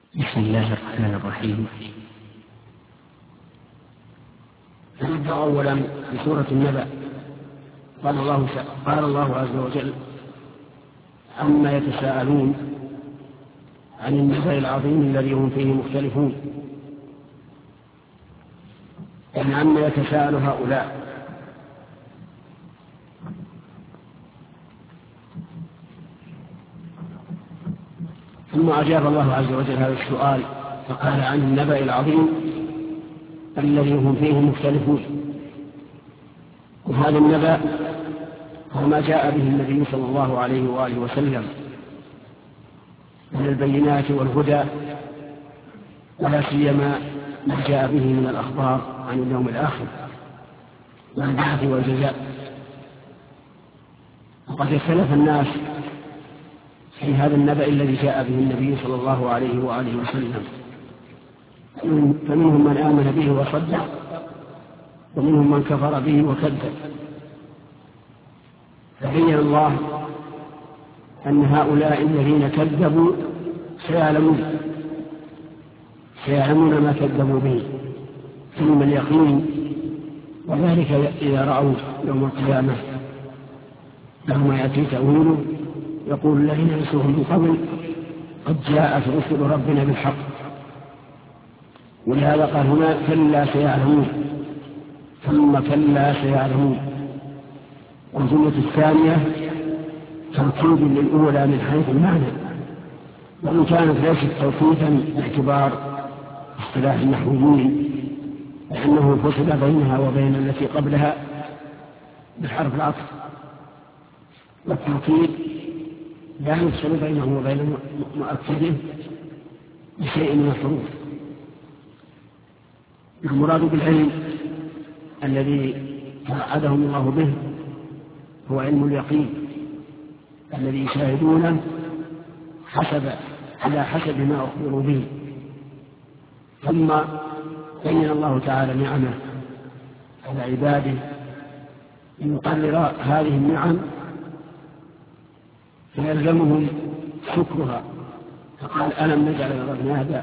بسم الله الرحمن الرحيم. نبدأ أولا بسورة النبأ. قال الله عز وجل: عما يتساءلون عن النبأ العظيم الذي هم فيه مختلفون. يعني عما يتساءل هؤلاء. ثم أجاب الله عز وجل هذا السؤال فقال: عن النبأ العظيم الذي هم فيه مختلفون. وهذا النبأ هو ما جاء به النبي صلى الله عليه وآله وسلم من البينات والهدى، ولا سيما ما جاء به من الأخبار عن اليوم الآخر والبعث والجزاء. وقد اختلف الناس في هذا النبأ الذي جاء به النبي صلى الله عليه وآله وسلم، فمنهم من آمن به وصدق، ومنهم من كفر به وكذب. فبين الله أن هؤلاء الذين كذبوا سيعلمون ما كذبوا به ثم اليقين، وذلك إذا رأوا يوم القيامة لما يأتي تأويله يقول الذين نسوه من قبل قد جاءت رسل ربنا بالحق. ولهذا قال هنا: كلا سيعلمون، ثم كلا سيعلمون. والجملة الثانية توكيد للأولى من حيث المعنى، وإن كانت ليست توكيدا باعتبار اصطلاح النحويين، لأنه فصل بينها وبين التي قبلها بحرف العطف، والتوكيد لا يفصل بينه وبين مؤكده بشيء من الحروف. المراد بالعلم الذي توعدهم الله به هو علم اليقين الذي يشاهدونه على حسب ما أخبروا به. ثم بين الله تعالى نعمه على عباده ليقرر هذه النعم فيلزمهم شكرها. فقال: ألم نجعل الأرض مهدا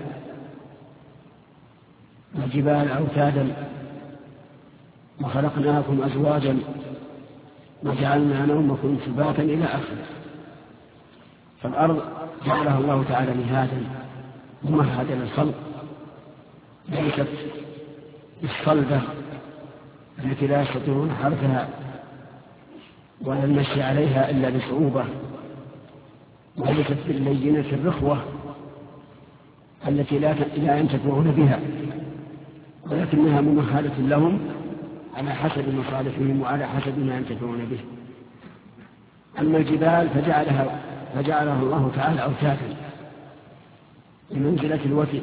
والجبال أوتادا وخلقناكم أزواجا وجعلنا نومكم سباتا إلى آخره. فالأرض جعلها الله تعالى مهادا ممهدا للخلق، ليست الصلبة التي لا يستطيعون حرثها ولا المشي عليها إلا بصعوبة، وليست باللينة الرخوة التي لا ينتفعون بها، ولكنها ممهدة لهم على حسب مصالحهم وعلى حسب ما ينتفعون به. أما الجبال فجعلها الله تعالى أوتادا بمنزلة الوتد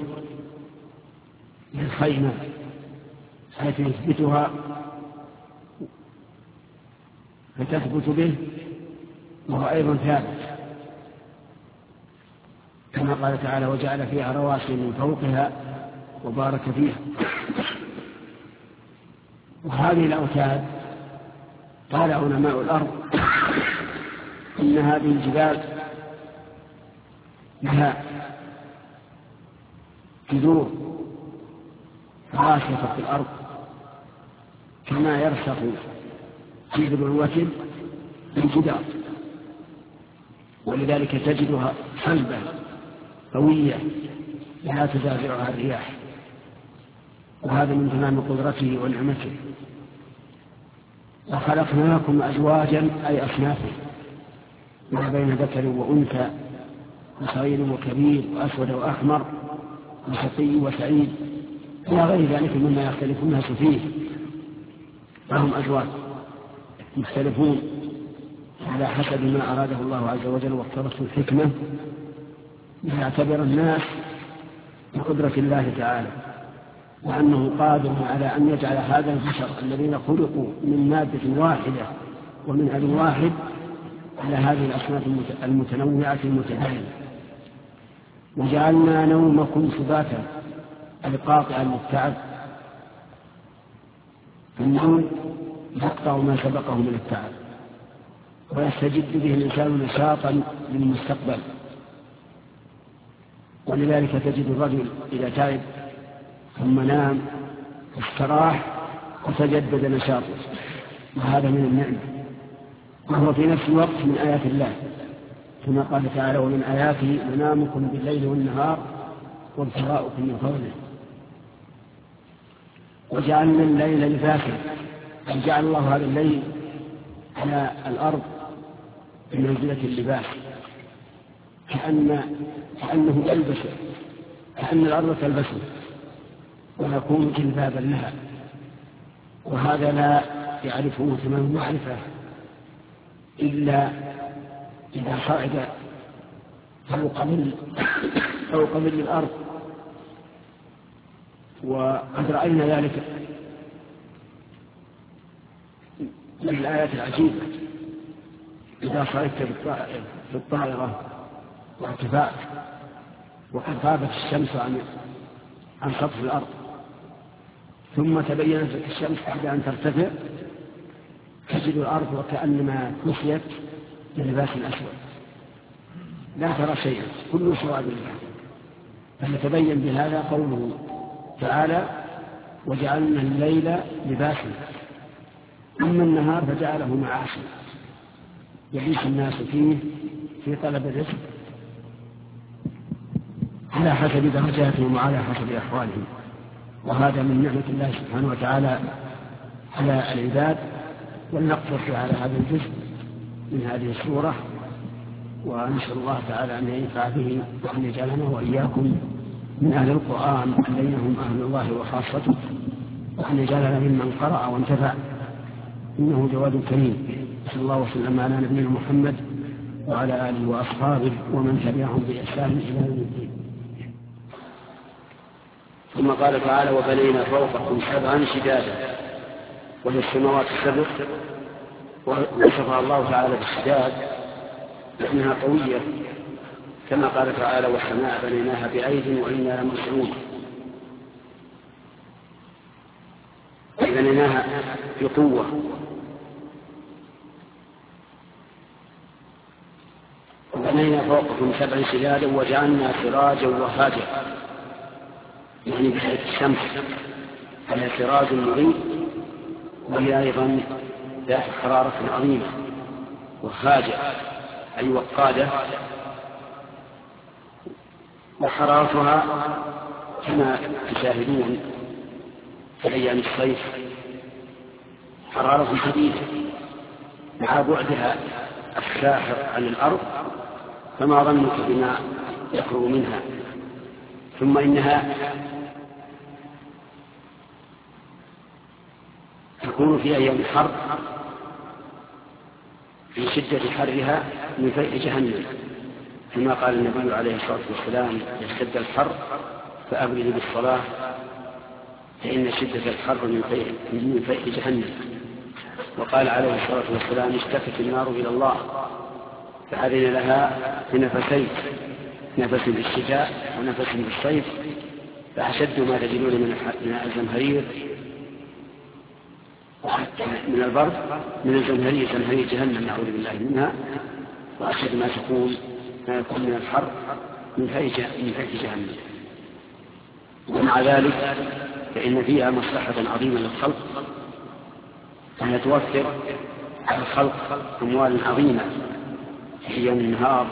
للخيمة، حيث يثبتها فتثبت به وهو أيضا ثابت، كما قال تعالى: وجعل فيها رواسي من فوقها وبارك فيها. وهذه الأوتاد قال علماء الأرض إن هذه الجبال لها جذور راسخة في الأرض كما يرسخ جذر الوتد بالجدار، ولذلك تجدها صلبة قوية لا تزعزعها الرياح، وهذا من تمام قدرته ونعمته. وخلقناكم أزواجا أي أصنافا، ما بين ذكر وأنثى، وصغير وكبير، وأسود وأحمر، وشقي وسعيد، إلى غير ذلك مما يختلف الناس فيه. فهم أزواج مختلفون على حسب ما أراده الله عز وجل واقتضته الحكمة، ليعتبر الناس بقدرة الله تعالى، وأنه قادر على أن يجعل هذا البشر الذين خلقوا من مادة واحدة ومن أب واحد على هذه الأصناف المتنوعة المتباينة. وجعلنا نومكم سباتا القاطع للتعب، النوم يقطع ما سبقه من التعب ويستجد به الإنسان نشاطا للمستقبل. ولذلك تجد الرجل إذا تعب ثم نام استراح وتجدد نشاطه، وهذا من النعمة، وهو في نفس الوقت من آيات الله، كما قال تعالى: ومن آياته منامكم بالليل والنهار وابتغاؤكم من فضله وجعلنا الليل لباسا. جعل الله هذا الليل على الأرض بمنزلة اللباس، كأنه يلبسه، كأن الأرض تلبسه ويكون جلبابا لها. وهذا لا يعرفه تمام المعرفة إلا إذا صعد فوق ظل الأرض. وقد رأينا ذلك من الآيات العجيبة، إذا صعدت بالطائرة وارتفعت وقد غابت الشمس عن سطح الأرض، ثم تبينت لك الشمس بعد أن ترتفع، تجد الأرض وكأنما كسيت بلباس أسود، لا ترى شيئا، كله سواد الله. فنتبين بهذا قوله تعالى: وجعلنا الليل لباسا. أما النهار فجعله معاشا يعيش الناس فيه في طلب الرزق على حسب درجاتهم وعلى حسب أحوالهم. وهذا من نعمة الله سبحانه وتعالى على العباد. ولنقتصر على هذا الجزء من هذه السورة، ونسأل الله تعالى أن ينفع به وأن يجعلنا وإياكم من أهل القرآن الذين هم أهل الله وخاصته، وأن يجعلنا ممن قرأ وانتفع، إنه جواد كريم. صلى الله وسلم على نبينا محمد وعلى آله وأصحابه ومن تبعهم بإحسان إلى يوم الدين. ثم قال تعالى: وبنينا فوقكم سبعا شدادا. وهي السماوات السبع، ووصفها الله تعالى بالشداد لأنها قوية، كما قال تعالى: والسماء بنيناها بأيد وإنا لموسعون. بنيناها بقوة. وبنينا فوقكم سبعا شدادا وجعلنا سراجا وهاجا، يعني بحيث الشمس على سراج مضيء، وهي أيضا ذات حرارة عظيمة، وهاجة أي وقادة، وحرارتها كما تشاهدون في أيام الصيف حرارة شديدة مع بعدها الساحر عن الأرض، فما ظنك بما يخرج منها. ثم إنها تكون في أيام الحر في شدة حرها من فيء جهنم، كما قال النبي عليه الصلاة والسلام: اشتد الحر فأبرد بالصلاة فإن شدة الحر من فيء جهنم. وقال عليه الصلاة والسلام: اشتكت النار إلى الله فأذن لها بنفسين، نفس في الشتاء ونفس في الصيف، فأشد ما تجدون من الزمهرير من البرد من الزمهرير، زمهرير جهنم نعوذ بالله منها، وأشد ما يكون من الحر من فيء جهنم. ومع ذلك فإن فيها مصلحة عظيمة للخلق، أن توفر على الخلق أموال عظيمة في يوم النهار،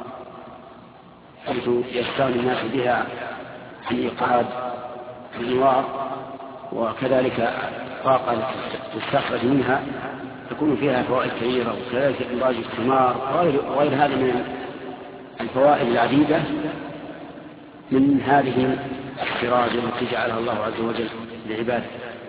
حيث يستغني الناس بها عن إيقاد النوار، وكذلك طاقة تستخرج منها تكون فيها فوائد كثيرة، وكذلك إنتاج الثمار وغير هذا من الفوائد العديدة من هذه السراج التي جعلها الله عز وجل لعباده.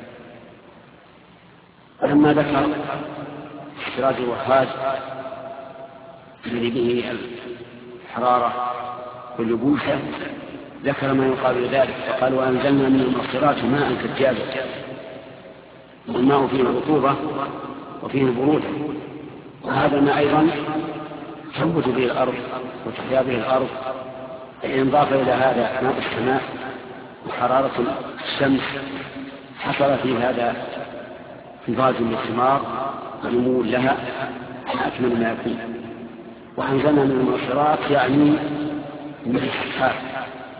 ولما ذكر السراج الوهاج الذي به الحرارة واليبوسة ذكر ما يقابل ذلك، فقال: وأنزلنا من المعصرات ماء ثجاجا. والماء فيه الرطوبة وفيه البرودة، وهذا الماء أيضا تنبت به الأرض وتحيا به الأرض، فإن ضاف إلى هذا ماء السماء وحرارة الشمس حصل في هذا انضاج للثمار ونمو لها على أكمل ما يكون. وأنزلنا من المعصرات يعني من السحاب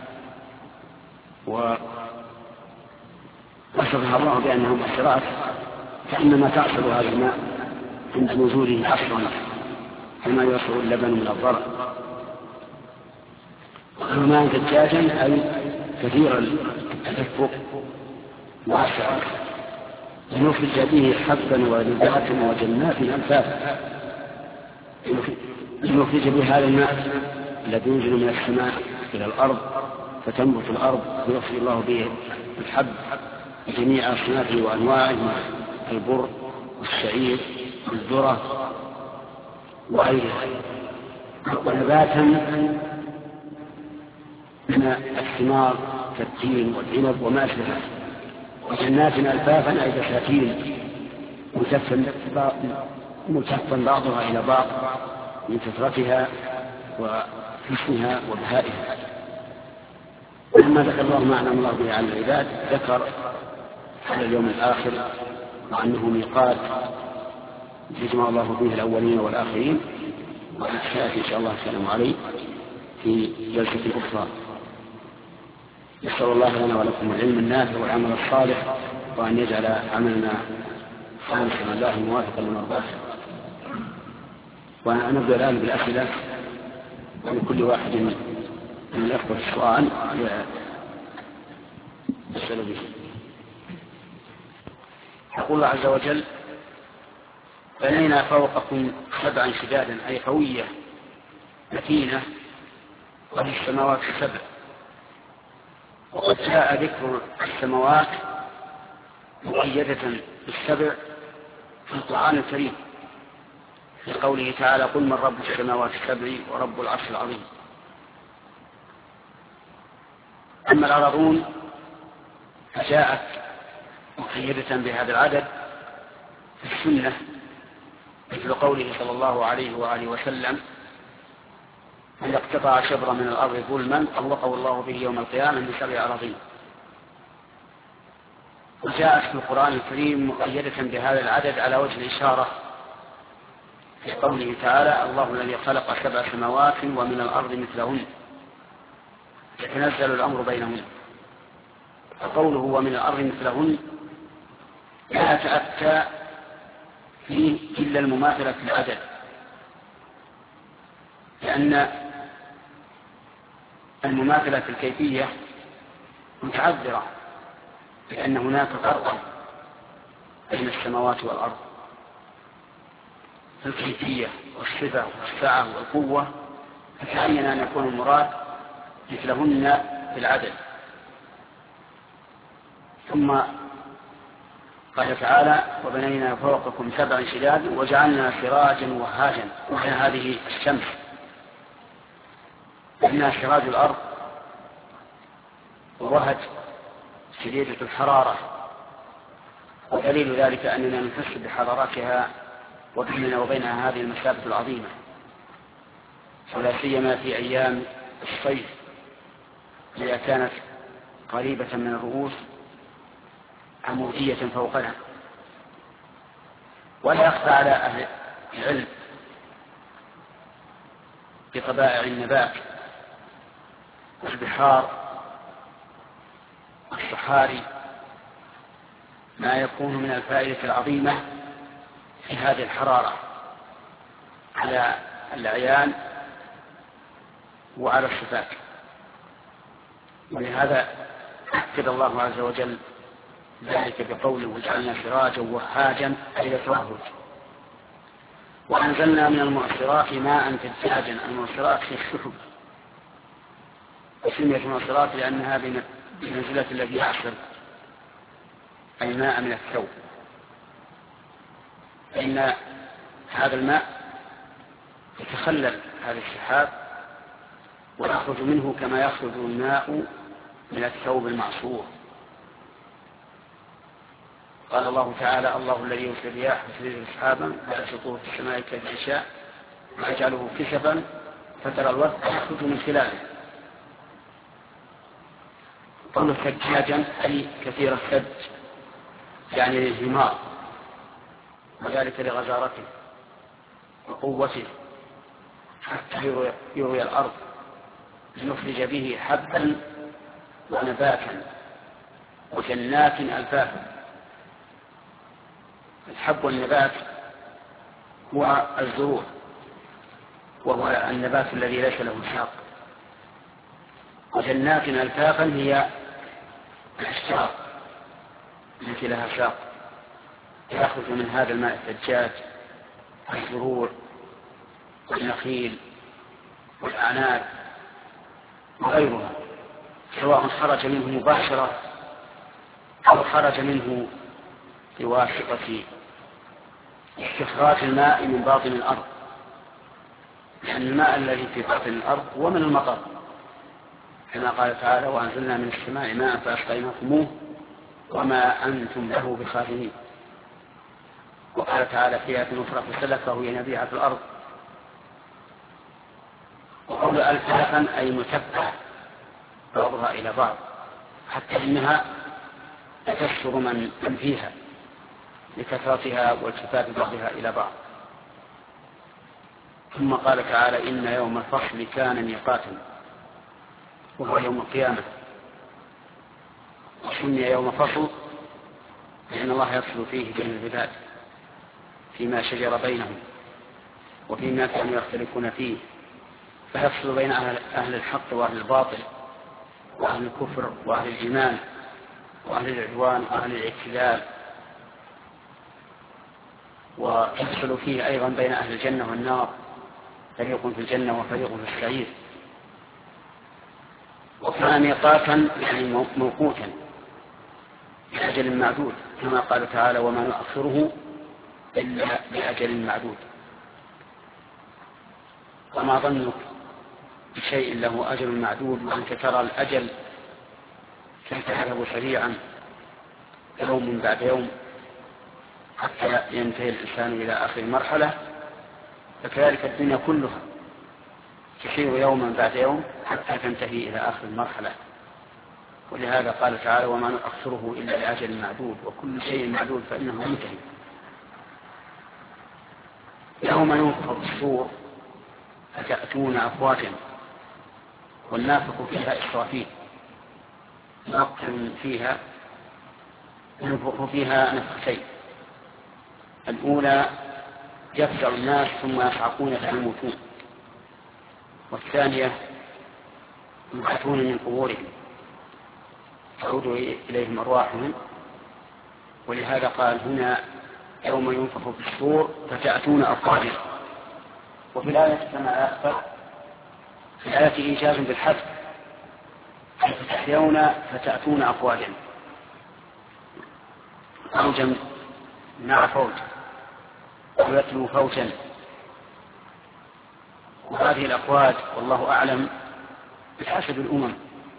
وصفها الله بأنه مؤثرات، فإنما تحصل هذا الماء عند نزوله أصلا كما يصل اللبن من الضرع. وماء ثجاجا أي كثير التدفق واسعا لنخرج به حبا ونباتا وجنات ألفافا، لنخرج به هذا الماء الذي ينزل من السماء إلى الأرض فتنبت الأرض ويخرج الله به الحب بجميع أصنافه وأنواعه، البر والشعير والذرة وغيرها، ونباتا من الثمار كالتين والعنب وما أشبهه، وجنات ألفافا أي بساتين ملتفا بعضها إلى بعض من كثرتها وحسنها وبهائها. ولما ذكر الله ما أنعم الله به على العباد ذكر على اليوم الآخر وأنه ميقات يجمع الله به الأولين والآخرين، وسيأتي إن شاء الله الكلام عليه في جلسة أخرى. نسأل الله لنا ولكم العلم النافع والعمل الصالح، وأن يجعل عملنا خالصا لله موافقا لمرضاته. ونبدأ الآن بالأسئلة، ولكل واحد من الأخوة السؤال يسأل به. يقول الله عز وجل: بنينا فوقكم سبعا شدادا أي قوية متينة وفي السماوات السبع. وقد جاء ذكر السماوات مقيدة بالسبع في القرآن الكريم لقوله تعالى: قل من رب السماوات السبع ورب العرش العظيم. أما الأراضون فجاءت مقيدة بهذا العدد في السنة مثل قوله صلى الله عليه وآله وسلم: من اقتطع شبرا من الأرض ظلما طلقه الله به يوم القيامة من سبع أراضين. وجاءت في القرآن الكريم مقيدة بهذا العدد على وجه الإشارة في قوله تعالى: الله الذي خلق سبع سماوات ومن الأرض مثلهن يتنزل الأمر بينهن. فقوله ومن الأرض مثلهن لا تأتى فيه إلا المماثلة في العدد، لأن المماثلة في الكيفية متعذرة، لأن هناك فرقا بين السماوات والأرض في الكيفية والصفة والسعة والقوة، فتعين أن يكون المراد مثلهن في العدد. ثم قال تعالى: وبنينا فوقكم سبعا شدادا وجعلنا سراجا وهاجا. وهي هذه الشمس إنها سراج الأرض ووهج شديدة الحرارة، ودليل ذلك أننا نحس بحرارتها وبيننا وبينها هذه المسافة العظيمة، ولا سيما في أيام الصيف إذا كانت قريبة من الرؤوس عمودية فوقنا. ولا يخفى على أهل العلم بطبائع النبات والبحار والصحاري ما يكون من الفائدة العظيمة في هذه الحرارة على العيان وعلى الصفات. ولهذا أكد الله عز وجل ذلك بقوله: وجعلنا سراجا وهاجا أي لتوهج. وأنزلنا من المعصرات ماء ثجاجا. المعصرات هي الشحب، وسميت معصرات لأنها بمنزلة الذي يعصر أي ماء من الثوب، فإن هذا الماء يتخلل هذا السحاب ويخرج منه كما يخرج الماء من الثوب المعصور. قال الله تعالى: الله الذي يرسل الرياح فتثير سحابا فيبسطه في السماء كيف يشاء ويجعله كسفا فترى الودق يخرج من خلاله. قوله ثجاجا أي كثير الثج، يعني الانهمار، وذلك لغزارته وقوته حتى يروي الأرض لنخرج به حبا ونباتا وجنات ألفافا. الحب والنبات هو الزروع، وهو النبات الذي ليس له ساق. وجنات ألفافا هي الأشجار التي لها ساق يأخذ من هذا الماء الثجاج الزروع والنخيل والأعناب وغيرها، سواء خرج منه مباشرة أو خرج منه بواسطة استخراج الماء من باطن الأرض، لأن الماء الذي في باطن الأرض هو من المطر، كما قال تعالى: وأنزلنا من السماء ماء فأسقيناكموه وما أنتم له بخازنين. وقال تعالى في آية أخرى: فسلكه ينابيع في الأرض. وقول ألفافا أي متبعة بعضها إلى بعض، حتى إنها تكسر من فيها لكثرتها والتفات بعضها إلى بعض. ثم قال تعالى: إن يوم الفصل كان ميقاتا، وهو يوم القيامة. وسمي يوم فصل لأن الله يفصل فيه بين العباد فيما شجر بينهم وفيما كانوا يختلفون فيه، فيفصل بين أهل الحق وأهل الباطل وأهل الكفر وأهل الإيمان وأهل العدوان وأهل الاعتدال، ويفصل فيه أيضا بين أهل الجنة والنار، فريق في الجنة وفريق في السعير. وكان ميقاتا يعني موقوتا بأجل معدود، كما قال تعالى: وما نؤخره إلا بأجل معدود. وما ظنك بشيء له أجل معدود وأنت ترى الأجل كيف يذهب سريعا يوم بعد يوم حتى ينتهي الإنسان إلى آخر مرحلة، فكذلك الدنيا كلها تسير يوما بعد يوم حتى تنتهي إلى آخر المرحلة. ولهذا قال تعالى: وما نؤخره إلا لأجل معدود، وكل شيء معدود فإنه منتهي. يوم ينفخ في الصور فتأتون أفواجا، والنافخ فيها إسرافيل، فيها ينفخ فيها نفختين: الأولى يفزع الناس ثم يصعقون فيموتون، والثانية يبعثون من قبورهم تعود إليهم أرواحهم. ولهذا قال هنا: يوم ينفخ في الصور فتأتون أفواجا. وفي الآية كما أخبر في الآية إيجاز بالحذف: فتحيون فتأتون أفواجا، فوجا مع فوج ويتلو فوجا. وهذه الأفواج والله أعلم بحسب الأمم،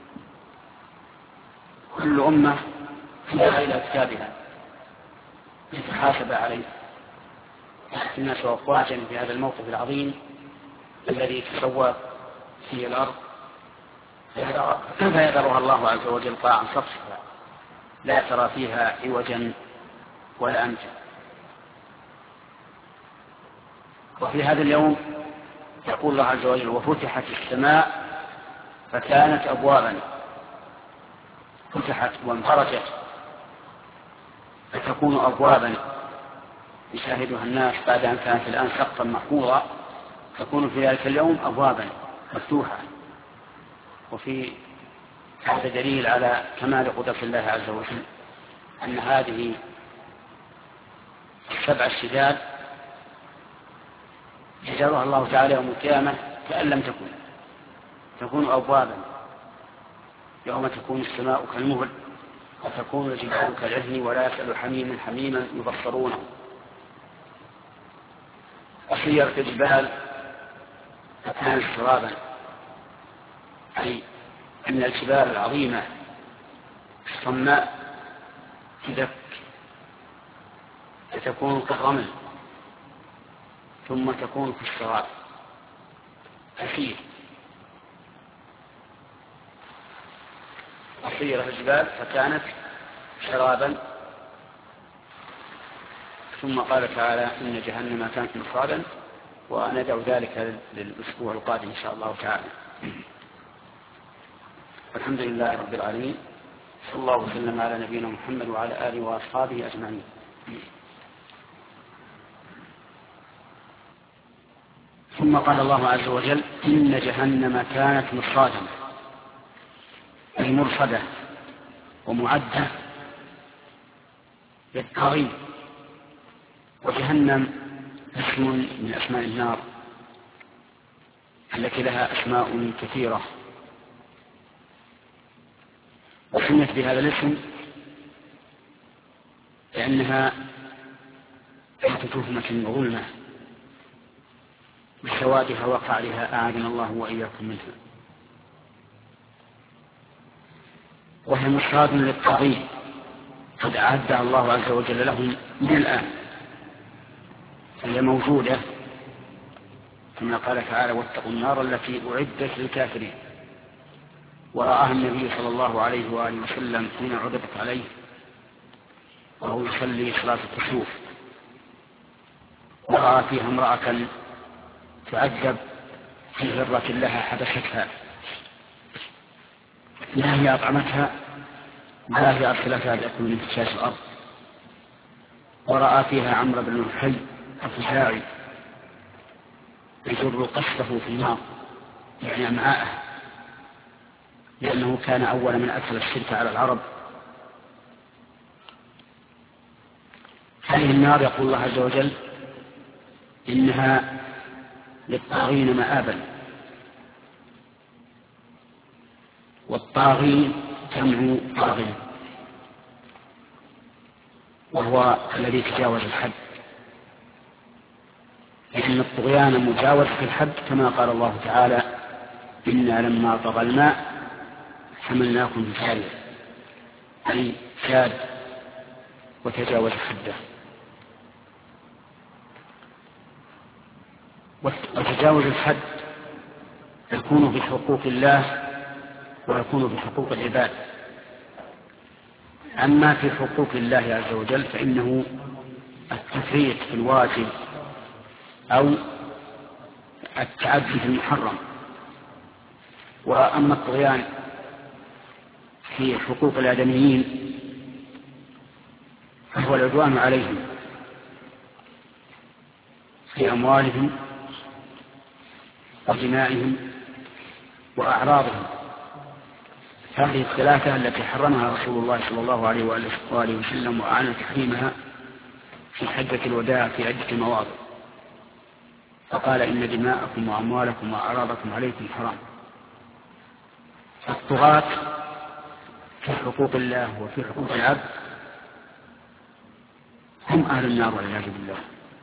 كل أمة فيها إلى كتابها يتحاسب عليه. الناس أفواجا في هذا الموقف العظيم الذي تسوى فيه الأرض، فيذرها الله عز وجل قاعا صفصفا لا ترى فيها عوجا ولا أمتا. وفي هذا اليوم يقول الله عز وجل: وفتحت السماء فكانت أبوابا. فتحت وانفرجت فتكون أبوابا يشاهدها الناس بعد أن كانت الآن سقفا محفوظا، تكون في ذلك اليوم أبوابا مفتوحة. وفي هذا دليل على كمال قدرة الله عز وجل، أن هذه السبع الشداد يجعلها الله تعالى يوم القيامة كأن لم تكون أبوابا، يوم تكون السماء كالمهل وتكون الجبال كالعهن ولا يسأل حميم حميما يبصرونه. وسيرت الجبال فكانت سرابا، أي أن الجبال العظيمة الصماء تدك فتكون كالرمل ثم تكون كالسراب تسير. وسيرت الجبال فكانت سرابا. ثم قال تعالى: إن جهنم كانت مرصادا. وندعو ذلك للأسبوع القادم إن شاء الله تعالى. الحمد لله رب العالمين، صلى الله وسلم على نبينا محمد وعلى آله وأصحابه أجمعين. ثم قال الله عز وجل: إن جهنم كانت مرصادا، أي مرصدة ومعدة للطاغين. وجهنم اسم من أسماء النار التي لها أسماء كثيرة، وسميت بهذا الاسم لأنها تحت تهمة وظلمة بسوادها وقعرها، أعاذنا الله وإياكم منها. وهي مرصاد للطاغين قد أعدها الله عز وجل لهم من الآن، فهي موجودة كما قال تعالى: واتقوا النار التي أعدت للكافرين. ورآها النبي صلى الله عليه وآله وسلم حين عرضت عليه وهو يصلي صلاة الكسوف، ورأى فيها امرأة تعذب في هرة لها حبستها، لا هي أطعمتها ولا هي أرسلتها لأكل من فشاش الأرض. ورأى فيها عمرو بن الحي الخزاعي يجر قصده في النار، يعني أمعاءه، لأنه كان أول من أدخل الشرك على العرب. هذه النار يقول الله عز وجل: إنها للطاغين مآبا. والطاغي جمع طاغي، وهو الذي تجاوز الحد، لأن الطغيان مجاوزة الحد، كما قال الله تعالى: إنا لما طغى الماء حملناكم في الجارية، أي شاد وتجاوز حده. وتجاوز الحد يكون في حقوق الله ويكون في حقوق العباد. أما في حقوق الله عز وجل فإنه التفريط في الواجب أو التعدي في المحرم. وأما الطغيان في حقوق الآدميين فهو العدوان عليهم في أموالهم ودمائهم وأعراضهم. هذه الثلاثة التي حرمها رسول الله صلى الله عليه وآله وسلم وأعلن تحريمها في حجة الوداع في عدة مواضع، فقال: إن دماءكم وأموالكم وأعراضكم عليكم حرام. فالطغاة في حقوق الله وفي حقوق العبد هم أهل النار والعياذ بالله.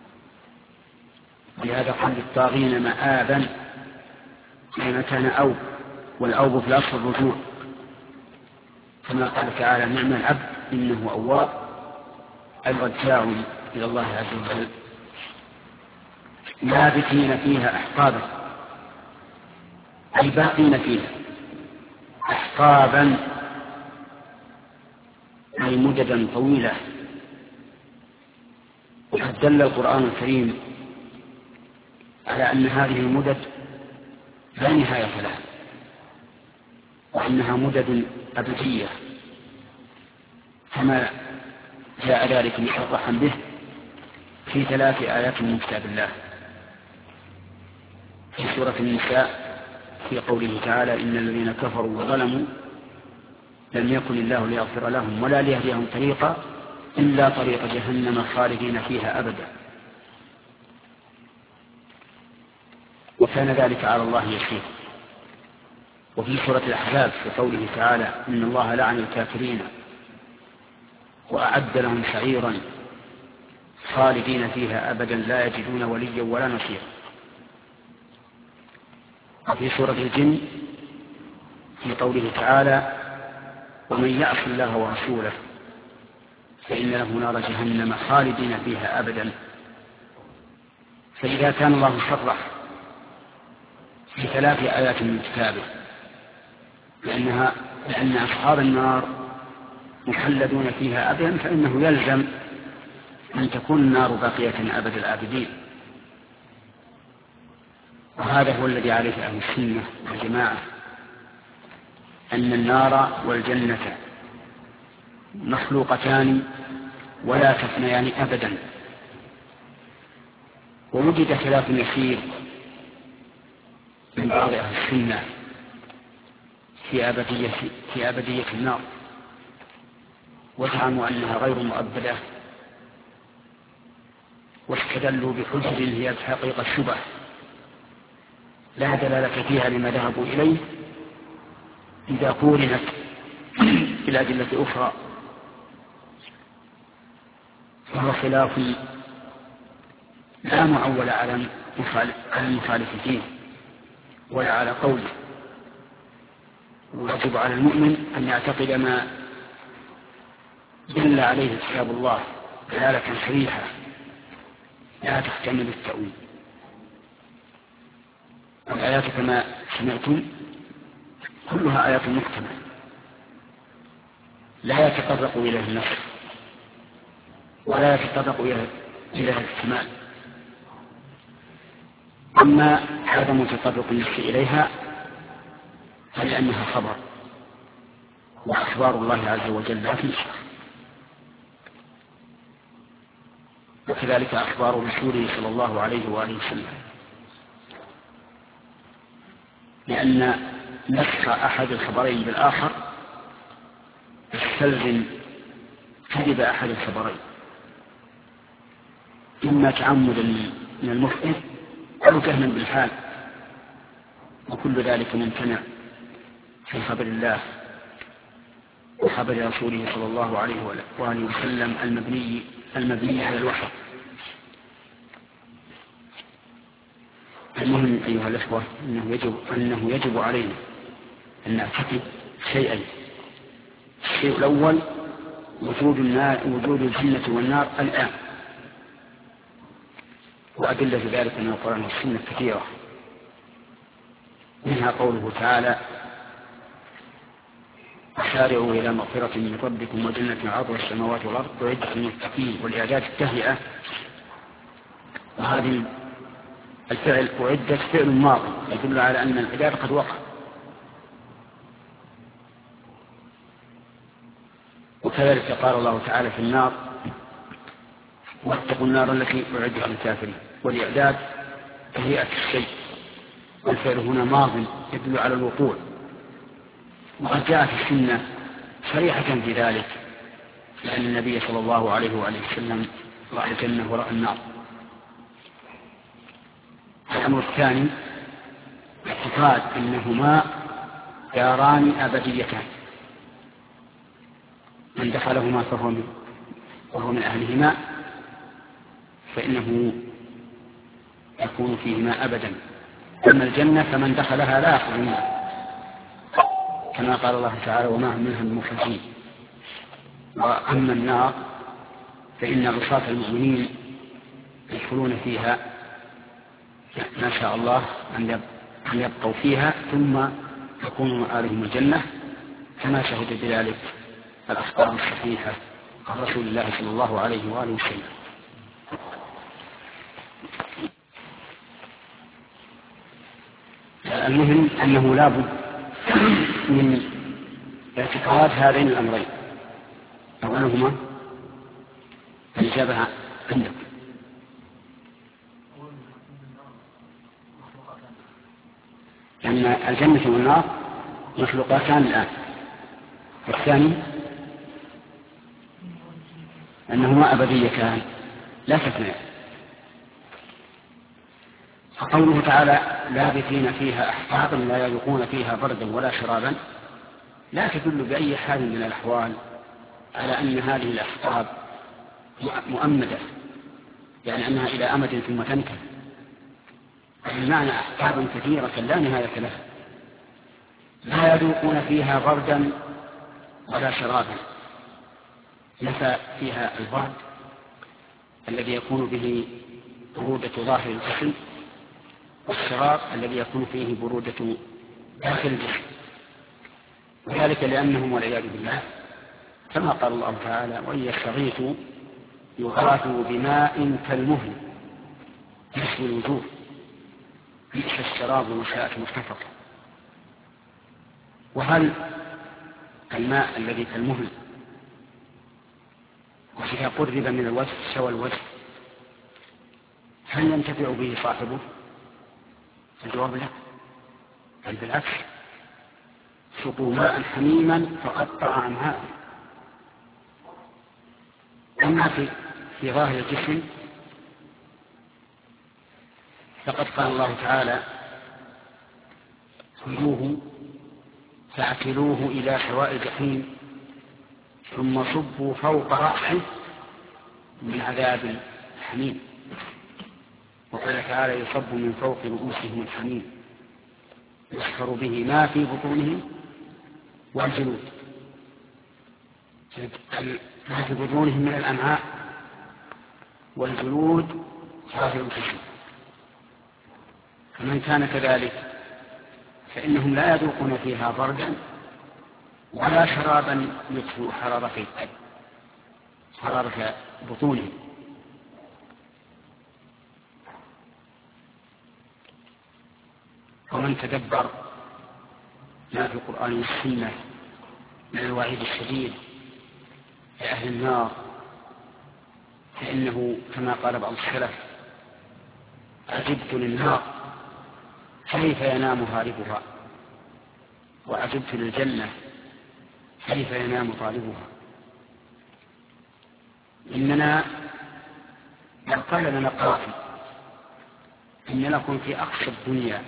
ولهذا قال: للطاغين مآبا، لما كان أوب، والأوب في الأصل الرجوع، كما قال تعالى: نعم العبد إنه أواب، الرجاع إلى الله عز وجل، لابثين فيها أحقابا، أي باقين فيها أحقابا، أي مددا طويلة. وقد دل القرآن الكريم على أن هذه المدد لا نهاية لها، وأنها مدد أبدية، كما جاء ذلك مصرحا به في 3 آيات من كتاب الله. في سورة النساء في قوله تعالى: إن الذين كفروا وظلموا لم يكن الله ليغفر لهم ولا ليهديهم طريقا إلا طريق جهنم خالدين فيها أبدا. وكان ذلك على الله يسير. وفي سورة الأحزاب في قوله تعالى: إن الله لعن الكافرين وأعد لهم سعيرا خالدين فيها أبدا لا يجدون وليا ولا نصيرا. وفي سورة الجن في قوله تعالى: ومن يعص الله ورسوله فإن له نار جهنم خالدين فيها أبدا. فإذا كان الله صرح في 3 آيات من كتابه لأن أصحاب النار مخلدون فيها أبدا، فإنه يلزم أن تكون النار باقية أبد الآبدين. وهذا هو الذي عليه أهل السنة والجماعة، أن النار والجنة مخلوقتان ولا تفنيان أبدا. ووجد خلاف يسير من بعض أهل السنة في أبدية النار، وزعموا أنها غير مؤبدة، واستدلوا بحجج هي حقيقة الشبه لا دلالة فيها لما ذهبوا إليه إذا قورنت إلى أدلة أخرى، فهو خلاف لا معول على المخالف فيه ولا على قوله. ويجب على المؤمن أن يعتقد ما دل عليه كتاب الله دلالة صريحة لا تحتمل التأويل. والآيات كما سمعتم كلها آيات محكمة لا يتطرق إليه النص ولا يتطرق إليه الاحتمال. أما عدم تطرق النص إليها فلأنها خبر، وأخبار الله عز وجل لا تنسخ، وكذلك أخبار رسوله صلى الله عليه وآله وسلم، لأن نسخ أحد الخبرين بالآخر يستلزم كذب أحد الخبرين، إما تعمدا من المخبر أو جهلا بالحال، وكل ذلك ممتنع في خبر الله وخبر رسوله صلى الله عليه وآله وسلم المبني على الوحي. المهم أيها الأخوة أنه يجب علينا أن نعتقد شيئين: الشيء الأول وجود الجنة والنار الآن، وأدلة ذلك من القرآن والسنة كثيرة، منها قوله تعالى: وسارعوا إلى مغفرة من ربكم وجنة عرضها السماوات والأرض أعدت للمتقين. والإعداد التهيئة، وهذه الفعل أعدت فعل ماضي يدل على أن الإعداد قد وقع. وكذلك قال الله تعالى في النار: واتقوا النار التي أعدت للكافرين. والإعداد تهيئة الشيء، والفعل هنا ماض يدل على الوقوع. وقد جاءت السنة صريحة في ذلك، لأن النبي صلى الله عليه وآله وسلم رأى الجنة ورأى النار. الأمر الثاني اعتقاد أنهما داران أبديتان، من دخلهما فهو من أهلهما، فإنه يكون فيهما أبدا. أما الجنة فمن دخلها لا يخرج منها، كما قال الله تعالى: وما هم منها بمخرجين. وأما النار فإن عصاة المؤمنين يدخلون فيها ما شاء الله أن يبقوا فيها ثم تكون مآلهم الجنة، كما شهد بذلك الأخبار الصحيحة عن رسول الله صلى الله عليه وآله وسلم. المهم أنه لا بد من اعتقاد هذين الأمرين. أولهما الإجابة عندكم: أن الجنة والنار مخلوقاتان الآن. والثاني أنهما أبديتان لا تفنيان. فقوله تعالى: لابثين فيها أحقابا لا يذوقون فيها بردا ولا شرابا، لا تدل بأي حال من الأحوال على أن هذه الأحقاب مؤمدة، يعني أنها إلى أمد ثم تنتهي، بمعنى أحقابا كثيرة لا نهاية لها، لا يذوقون فيها بردا ولا شرابا. نفى فيها البرد الذي يكون به برودة ظاهر الجسم، والشراب الذي يكون فيه برودة داخل الجسم، وذلك لأنهم والعياذ بالله كما قال الله تعالى: وإن يستغيثوا يغاثوا بماء كالمهل يشوي الوجوه بئس الشراب وساءت مرتفقا. وهل الماء الذي كالمهل، وإذا قرب من الوجه سوى الوجه، هل ينتفع به صاحبه؟ الجواب لا، بل بالعكس، سقوا ماء حميما فقطع أمعاءه. أما في ظاهر الجسم فقد قال الله تعالى: خذوه فاعتلوه إلى سواء الجحيم ثم صبوا فوق رأسه من عذاب الحميم. وقال تعالى: يصب من فوق رؤوسهم الحميم يسخر به ما في بطونهم والجلود. ما في بطونهم من الأمعاء والجلود ظاهر الجسم. فمن كان كذلك فإنهم لا يذوقون فيها بردا ولا شرابا يطفئ حرارة بطونهم. ومن تدبر ما في القرآن والسنة من الوعيد الشديد لأهل النار فإنه كما قال بعض السلف: عجبت للنار كيف ينام هاربها، وعجبت للجنة كيف ينام طالبها. إننا لو قال لنا قائل إن لكم في أقصى الدنيا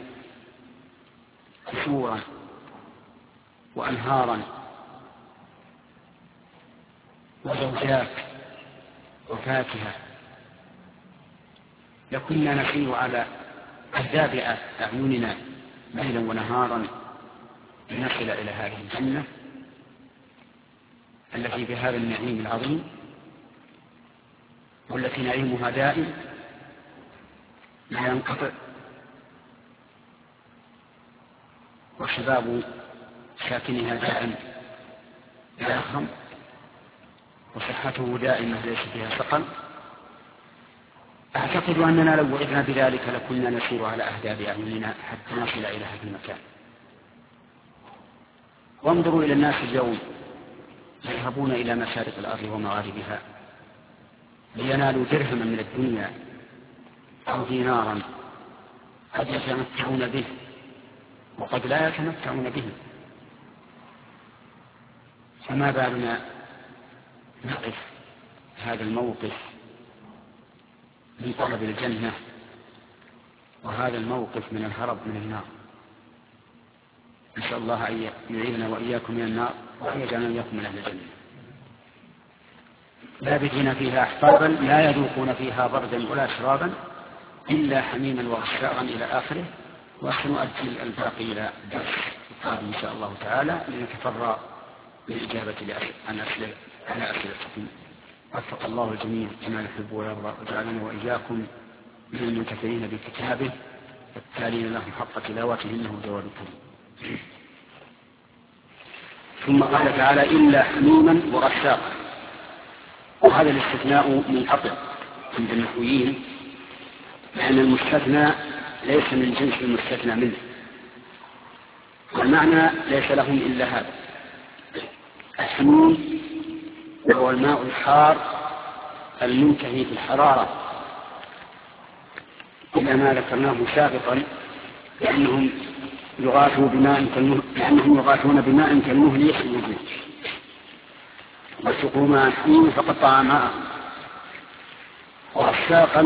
قصورا وأنهارا وزوجات وفاكهة، لكنا نسير على أهداب أعيننا ليلا ونهارا لنصل إلى هذه الجنة التي بهذا النعيم العظيم، والتي نعيمها دائم لا ينقطع، وشباب ساكنها دائم لا يخم، وصحته دائمة ليس فيها سقم. أعتقد أننا لو وعدنا بذلك لكنا نسير على أهداب أعيننا حتى نصل إلى هذا المكان. وانظروا إلى الناس اليوم يذهبون إلى مشارق الأرض ومغاربها لينالوا درهما من الدنيا أو دينارا قد يتمتعون به وقد لا يتمتعون به. فما بالنا نقف هذا الموقف من طلب الجنة وهذا الموقف من الهرب من النار. نسأل الله أن يعيذنا وإياكم من النار وأن يجعلنا وإياكم من أهل الجنة. لابثين فيها أحقابا لا يذوقون فيها بردا ولا شرابا إلا حميما وغساقا إلى آخره. وسنؤجل الباقي إلى درس القادم إن شاء الله تعالى لنتفرغ للإجابة عن أسئلتكم. وفق الله الجميع كما يحب ويرضى، وجعلنا وإياكم من المنتفعين بكتابه والتالين له حق تلاوته إنه جواد كريم. ثم قال تعالى: إلا حميما وغساقا. وهذا الاستثناء منقطع عند النحويين، لأن المستثنى ليس من جنس المستثنى منه، والمعنى ليس لهم إلا هذا. الحميم وهو الماء الحار المنتهي في الحرارة إلى ما ذكرناه سابقا، لأنهم يغاثون بماء كالمهل يحمي الوجوه. وسقوا ماء حميما فقطع ماءه. وغساقا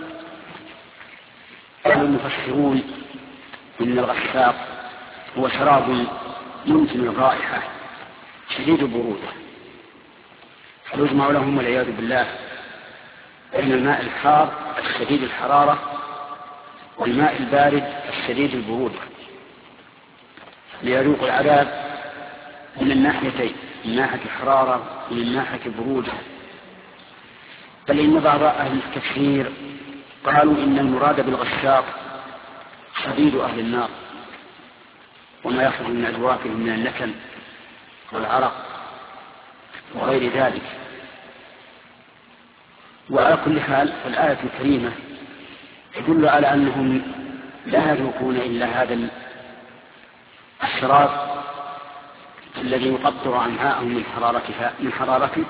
قال المفسرون إن الغساق هو شراب يمكن الرائحة شديد البرودة، فيجمع لهم والعياذ بالله بين الماء الحار الشديد الحرارة والماء البارد الشديد البرودة ليذوقوا العذاب من الناحيتين، من ناحية الحرارة ومن ناحية البرودة. بل إن بعض أهل التفسير قالوا إن المراد بالغساق شديد أهل النار وما يخرج من أجوافهم من النكل والعرق وغير ذلك. وعلى كل حال فالآية الكريمة تدل على أنهم لا يذوقون إلا هذا الشراب الذي يقطر أمعاءهم من حرارته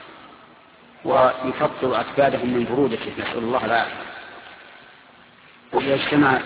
ويفطر أكبادهم من برودته، نسأل الله العافية. وإذا اجتمعت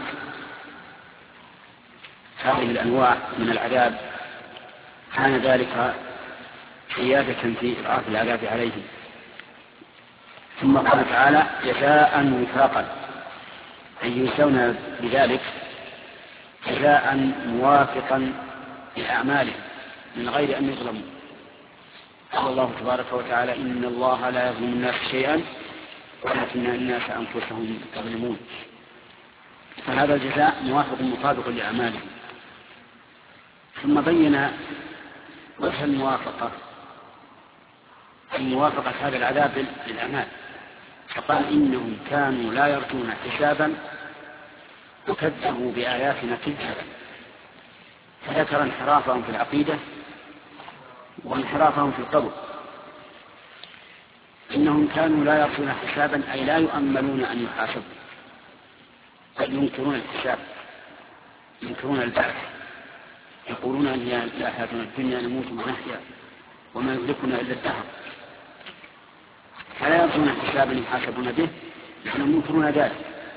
هذه الأنواع من العذاب كان ذلك زيادة في إضعاف العذاب عليهم. ثم قال تعالى جزاء وفاقا، أي يجزون بذلك جزاء موافقا لأعمالهم من غير أن يظلموا. قال الله تبارك وتعالى إن الله لا يظلم الناس شيئا ولكن الناس أنفسهم يظلمون. فهذا الجزاء موافق مطابق لأعمالهم. ثم بين وجه الموافقة هذا العذاب للأعمال، فقال إنهم كانوا لا يرجون حسابا وكذبوا بآياتنا كذبا، فذكر انحرافهم في العقيدة وانحرافهم في القول. إنهم كانوا لا يرجون حسابا أي لا يؤملون أن يحاسبوا، بل ينكرون الحساب، ينكرون البعث، يقولون أن لا حياتنا الدنيا نموت ونحيا وما يهلكنا إلا الدهر، فلا يرجون حسابا يحاسبون به، نحن ينكرون ذلك.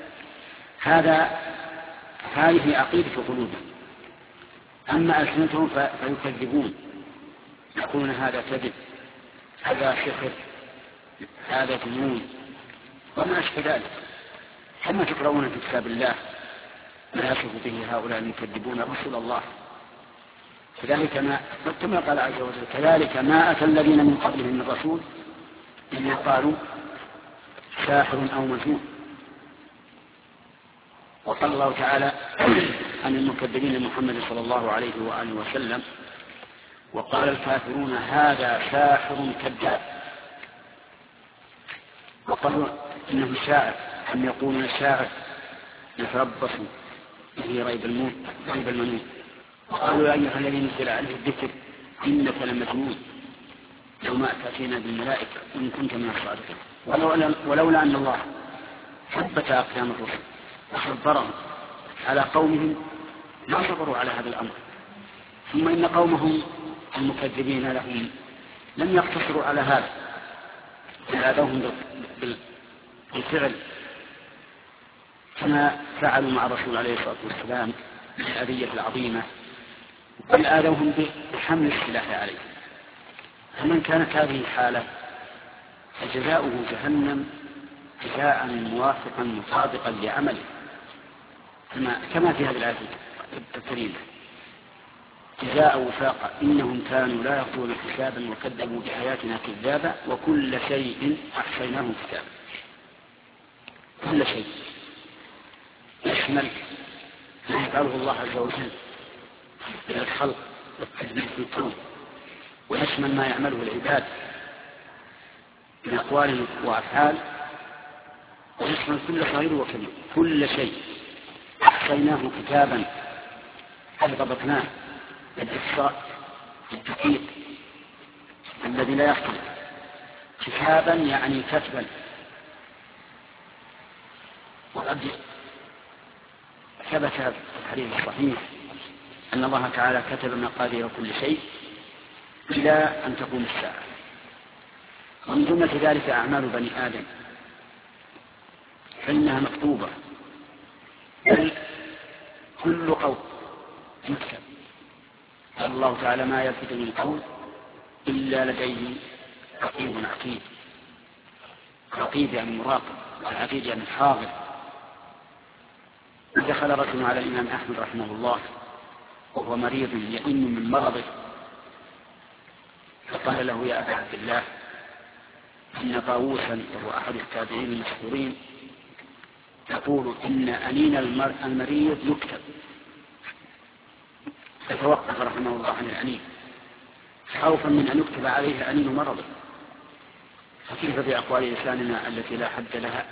هذه عقيدة قلوبهم. أما ألسنتهم فيكذبون، يقولون هذا كذب، هذا سحر، هذا جنون وما أشبه ذلك. كما تقرؤون في كتاب الله ما يصف به هؤلاء المكذبون رسول الله. كما قال عز وجل كذلك ما أتى الذين من قبلهم من رسول إلا قالوا ساحر أو مجنون. وقال الله تعالى عن المكذبين لمحمد صلى الله عليه وآله وسلم وقال الكافرون هذا ساحر كذاب، وقالوا إنه شاعر، أم يقولون شاعر يتربص به ريب المنون. وقالوا يا أيها الذي نزل عليه الذكر إنك لمجنون لو ما أتينا بالملائكة إن كنت من الصادقين. ولولا أن الله ثبت أقدام الرسل وحذرهم على قومهم لا صبروا على هذا الأمر. ثم إن قومهم المكذبين لهم لم يقتصروا على هذا، بل آذوهم بالفعل كما فعلوا مع الرسول عليه الصلاة والسلام بالأذية العظيمة، بل آذوهم بحمل السلاح عليه. فمن كانت هذه الحالة فجزاؤه جهنم جزاء موافقا مطابقا لعمله، كما في هذه الآية الكريمة جزاء وفاقا إنهم كانوا لا يرجون حسابا وكذبوا بآياتنا كذابا وكل شيء أحصيناه كتابا. كل شيء يشمل ما يفعله الله عز وجل من الخلق والتدبير في الكون، ويشمل ما يعمله العباد من أقوال وأفعال، ويشمل كل صغير وكبير. كل شيء أحصيناه كتابا أي ضبطناه بالإحصاء الدقيق الذي لا يختلف. كتابا يعني كتبا. وقد ثبت في الحديث الصحيح أن الله تعالى كتب مقادير كل شيء إلى أن تقوم الساعة. ومن جملة ذلك أعمال بني آدم فإنها مكتوبة، بل كل قول يكتب. قال الله تعالى ما يلفظ من قول إلا لديه رقيب عتيد. رقيب يعني مراقب، والعتيد يعني حاضر. دخل رجل على الإمام أحمد رحمه الله وهو مريض يئن من مرضه، فقال له يا أبا عبد الله إن طاووسا وهو أحد التابعين المشهورين يقول إن أنين المريض يكتب. فتوقف رحمه الله عن الأنين خوفا من أن يكتب عليه أنين مرضه. فكيف بأقوال لساننا التي لا حد لها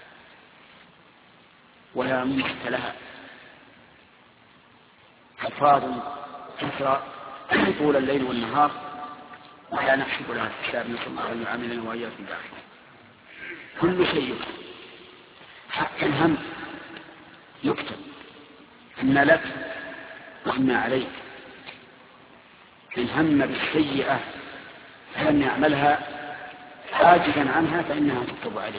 ولا ممسك لها، ألفاظ تسرى طول الليل والنهار ولا نحسب لها الحساب، نسأل الله أن يعاملنا وإياكم بالعافية. كل شيء يكتب، حتى الهم يكتب، إما لك وإما عليك. إن هم بالسيئة فلم يعملها عاجزا عنها فإنها تكتب عليه،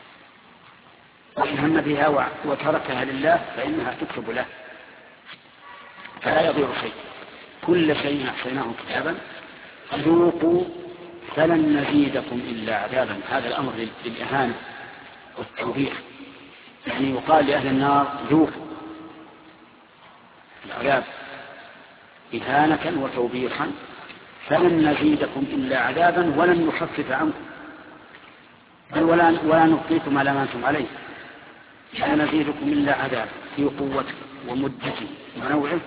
وإن هم بها وتركها لله فإنها تكتب له، فلا يضيع شيء. كل شيء أحصيناه كتابا ذوقوا فلن نزيدكم إلا عذابا. هذا الأمر للإهانة والتوبيخ، يعني يقال لأهل النار ذوقوا العذاب إهانة وتوبيخا، فلن نزيدكم إلا عذابا ولن نخفف عنكم، بل ولا نبقيكم على ما أنتم عليه، لا نزيدكم إلا عذابا في قوته ومدته ونوعه.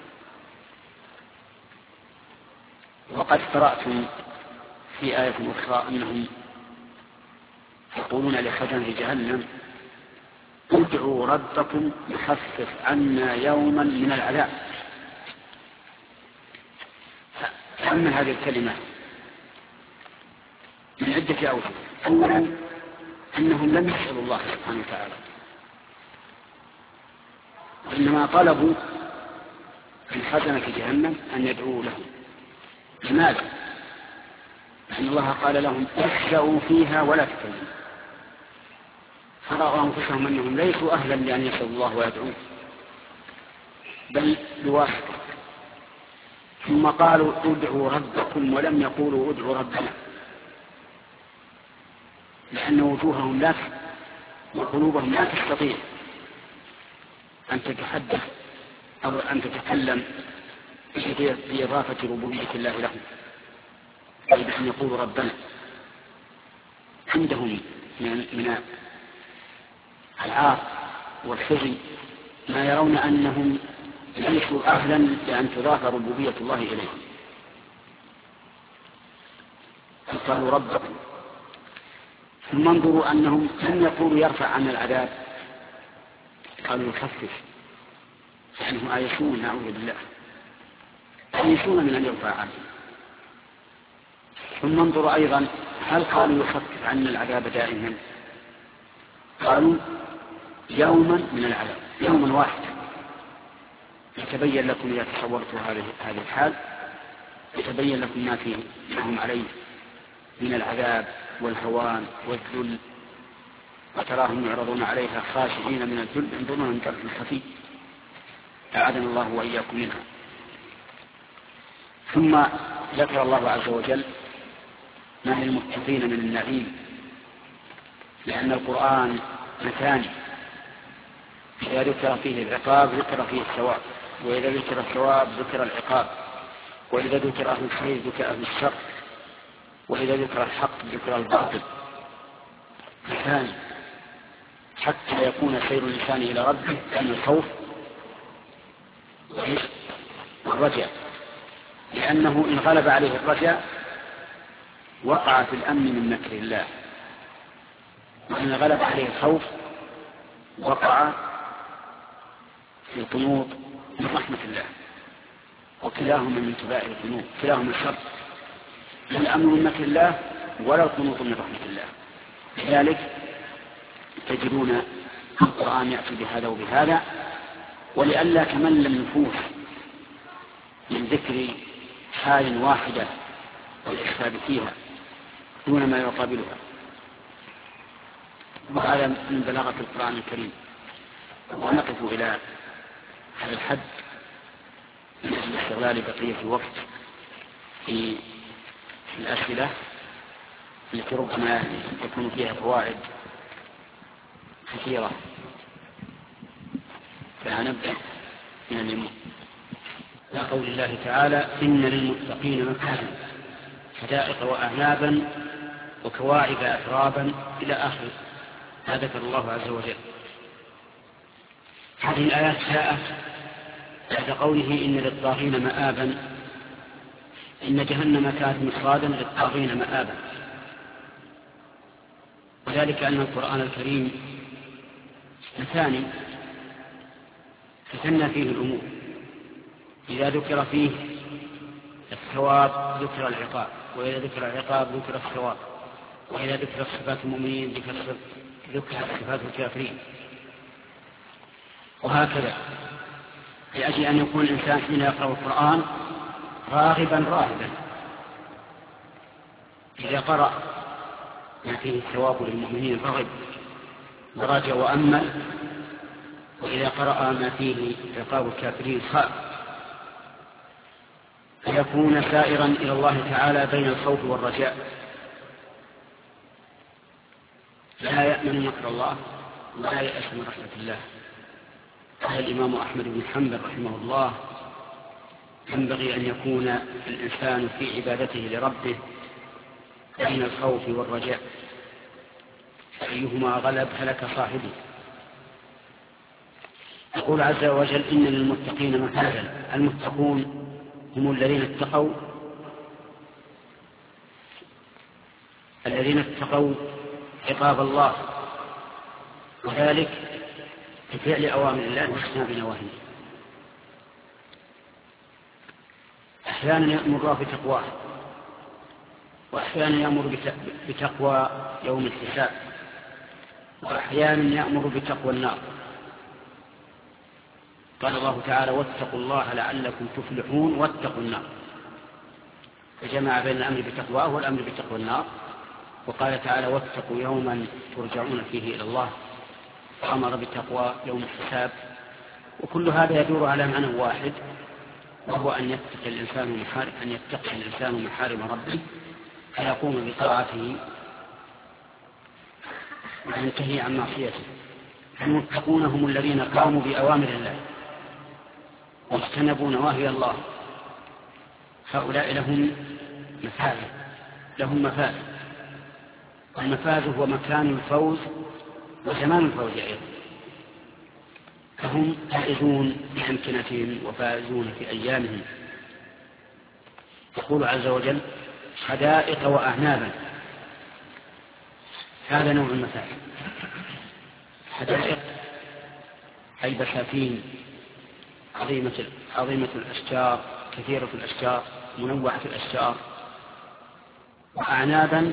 وقد قرأتم في آية أخرى أنهم يقولون لخزنة جهنم ادعوا ربكم يخفف عنا يوما من العذاب. فأما هذه الكلمة من عدة أوجه. أولا أنهم لم يسألوا الله سبحانه وتعالى، وإنما طلبوا من خزنة جهنم أن يدعوا لهم. لماذا؟ لأن الله قال لهم اخسأوا فيها ولا تكلموا، فرأوا أنفسهم أنهم ليسوا أهلا لأن يسألوا الله ويدعوه، بل بواسطة. ثم قالوا ادعوا ربكم ولم يقولوا ادعوا ربنا، لأن وجوههم لا وقلوبهم لا تستطيع أن تتحدث أو أن تتكلم بإضافة ربوبية الله لهم، أي بأن يقولوا ربنا. عندهم من العار والحزن ما يرون أنهم ليسوا أهلا لأن تضاف ربوبية الله إليهم. فقالوا ربكم. ثم انظروا أنهم لم يقولوا يرفع عنا العذاب، قالوا يخفف، لأنهم آيسون نعوذ بالله، آيسون من أن يرفع عنهم. ثم انظروا أيضا هل قالوا يخفف عنا العذاب دائما؟ قالوا يوما من العذاب، يوما واحد. يتبين لكم إذا تصورتوا هذه الحال، يتبين لكم ما فيه هم عليه من العذاب والهوان والذل، وتراهم يعرضون عليها خاشعين من الذل ينظرون من طرف خفي، أعاذنا الله وإياكم منها. ثم ذكر الله عز وجل ما للمتقين من النعيم، لأن القرآن مثاني، إذا ذكر فيه العقاب ذكر فيه الثواب، وإذا ذكر الثواب ذكر العقاب، وإذا ذكر أهل الخير ذكر أهل الشر، وإذا ذكر الحق ذكر الباطل. مثاني حتى يكون سير الإنسان إلى ربه كان الخوف والرجاء، لأنه إن غلب عليه الرجاء وقع في الأمن من مكر الله، وإن غلب عليه الخوف وقع في القنوط من رحمة الله، وكلاهما من كبائر الذنوب، كلاهما الشر، لا الأمن من مكر الله ولا القنوط من رحمة الله. لذلك تجدون القرآن يأتي بهذا وبهذا، ولئلا تمل النفوس من ذكر حال واحدة والإخفاء فيها دون ما يقابلها. وهذا من بلاغة القرآن الكريم. ونقف إلى هذا الحد من أجل استغلال بقية الوقت في الأسئلة التي ربما تكون فيها فوائد كثيرة. فنبدأ من اليمين. لا قول الله تعالى إن للمتقين مفازا حدائق وأعنابا وكواعب أترابا إلى آخر ما ذكر الله عز وجل. هذه الآيات جاءت بعد قوله إن للطاغين مآبا، إن جهنم كانت مصادا للطاغين مآبا، وذلك أن القرآن الكريم مثاني تثنى فيه الأمور، إذا ذكر فيه الثواب ذكر العقاب، وإذا ذكر العقاب ذكر الثواب، وإذا ذكر صفات المؤمنين ذكر صفات الكافرين، وهكذا، لأجل أن يكون الإنسان حين يقرأ القرآن راغبا راهبا. إذا قرأ ما فيه الثواب للمؤمنين رغب ورجى وأمل، وإذا قرأ ما فيه عقاب الكافرين خاف، فيكون سائرا إلى الله تعالى بين الخوف والرجاء، لا يأمن مكر الله ولا يأس من رحمة الله. قال الإمام أحمد بن حنبل رحمه الله: ينبغي أن يكون الإنسان في عبادته لربه بين الخوف والرجاء، فأيهما غلب هلك صاحبه. يقول عز وجل: إن للمتقين مفازا. المتقون هم الذين اتقوا عقاب الله، وذلك بفعل أوامر الله واجتناب نواهيه. أحيانا يأمر الله بتقواه، وأحيانا يأمر بتقوى يوم الحساب، وأحيانا يأمر بتقوى النار. قال الله تعالى: واتقوا الله لعلكم تفلحون واتقوا النار، فجمع بين الأمر بتقواه والأمر بتقوى النار. وقال تعالى: واتقوا يوما ترجعون فيه إلى الله، فأمر بتقوى يوم الحساب. وكل هذا يدور على معنى واحد، وهو أن يتقي الإنسان محارم ربه، فيقوم بطاعته وينتهي عن معصيته. المتقون هم الذين قاموا بأوامر الله واجتنبوا نواهي الله، هؤلاء لهم مفاز. والمفاز هو مكان الفوز وزمان الفوز أيضا، فهم فائزون بأمكنتهم وفائزون في أيامهم. يقول عز وجل: حدائق وأعنابا. هذا نوع المفاز. حدائق أي بساتين عظيمة الأشجار، كثيرة الأشجار، منوعة الأشجار. وأعنابا،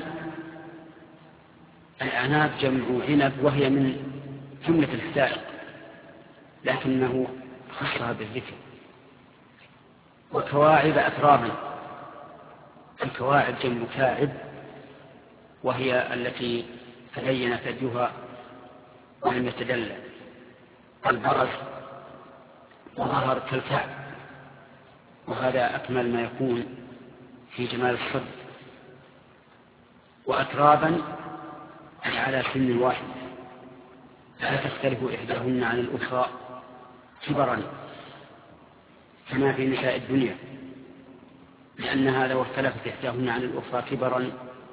الأعناب جمع عنب، وهي من جملة الحدائق لكنه خصها بالذكر. وكواعب أترابا. الكواعب جمع كاعب، وهي التي تبين ثديها ولم يتدلى، البرز وظهر كالكعب، وهذا أكمل ما يكون في جمال الصد. وأترابا أي على سن واحد، لا تختلف إحداهن عن الأخرى كبرا كما في نساء الدنيا، لأنها لو اختلفت إحداهن عن الأخرى كبرا